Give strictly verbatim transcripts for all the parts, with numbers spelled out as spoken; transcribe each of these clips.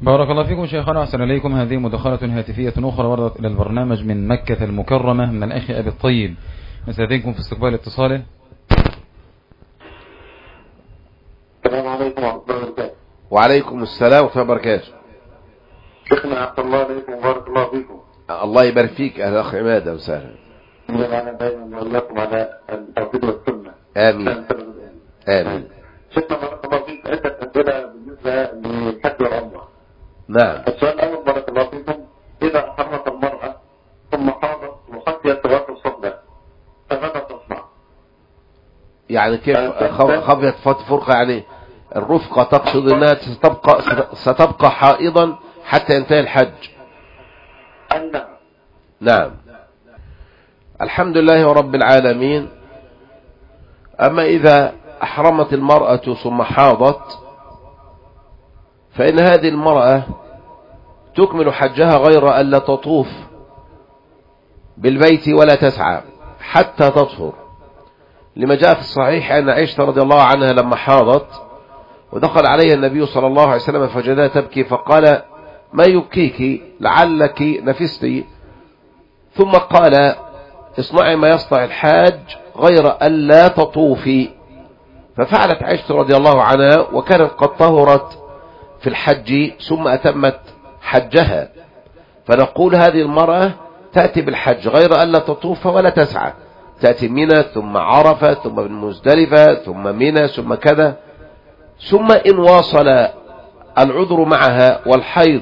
بارك الله فيكم شيخنا، أحسن إليكم. هذه مداخلة هاتفية أخرى وردت إلى البرنامج من مكة المكرمة من الأخ أبي الطيب. نستأذنكم في استقبال اتصاله. السلام عليكم ورحمة الله وبركاته. وعليكم السلام ورحمة الله وبركاته. شيخنا أحسن الله عليكم وبارك الله فيكم. الله يبارك فيك أهلا أخي عماد وسهلا. أنا دائما أقول لكم على التوحيد والسنة. آمين آمين. شيخنا بارك الله فيك، عدة أسئلة بالنسبة للحج والعمرة. نعم. السؤال الأول بارك الله فيكم، إذا حرمت المرأة ثم حاضت وخشيت تواتر الصدى فماذا تصنع؟ يعني كيف خفيت فرقة؟ يعني الرفقة تقصد أنها ستبقى ستبقى حائضا حتى ينتهي الحج. نعم. نعم. الحمد لله رب العالمين. أما إذا أحرمت المرأة ثم حاضت فإن هذه المرأة تكمل حجها غير ألا تطوف بالبيت ولا تسعى حتى تطهر، لما جاء في الصحيح أن عائشة رضي الله عنها لما حاضت ودخل عليها النبي صلى الله عليه وسلم فجدها تبكي فقال: ما يبكيك؟ لعلك نفستي. ثم قال: اصنعي ما يصنع الحاج غير ألا تطوفي. ففعلت عائشة رضي الله عنها وكانت قد طهرت في الحج ثم أتمت حجها. فنقول هذه المرأة تأتي بالحج غير ألا تطوف ولا تسعى، تأتي منى ثم عرفة ثم مزدلفة ثم منى ثم كذا. ثم إن واصل العذر معها والحيض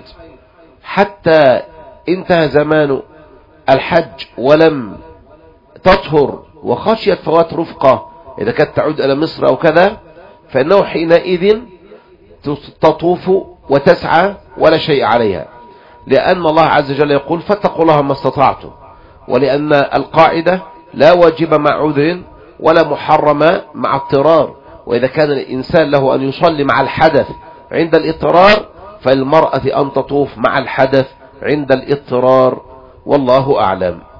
حتى انتهى زمان الحج ولم تطهر وخشيت فوات رفقة إذا كانت تعود إلى مصر أو كذا، فإنه حينئذ تطوف وتسعى ولا شيء عليها، لأن الله عز وجل يقول: فاتقوا الله ما استطعتم، ولأن القاعدة لا واجب مع عذر ولا محرم مع اضطرار. وإذا كان الإنسان له أن يصلي مع الحدث عند الاضطرار فالمرأة أن تطوف مع الحدث عند الاضطرار، والله أعلم.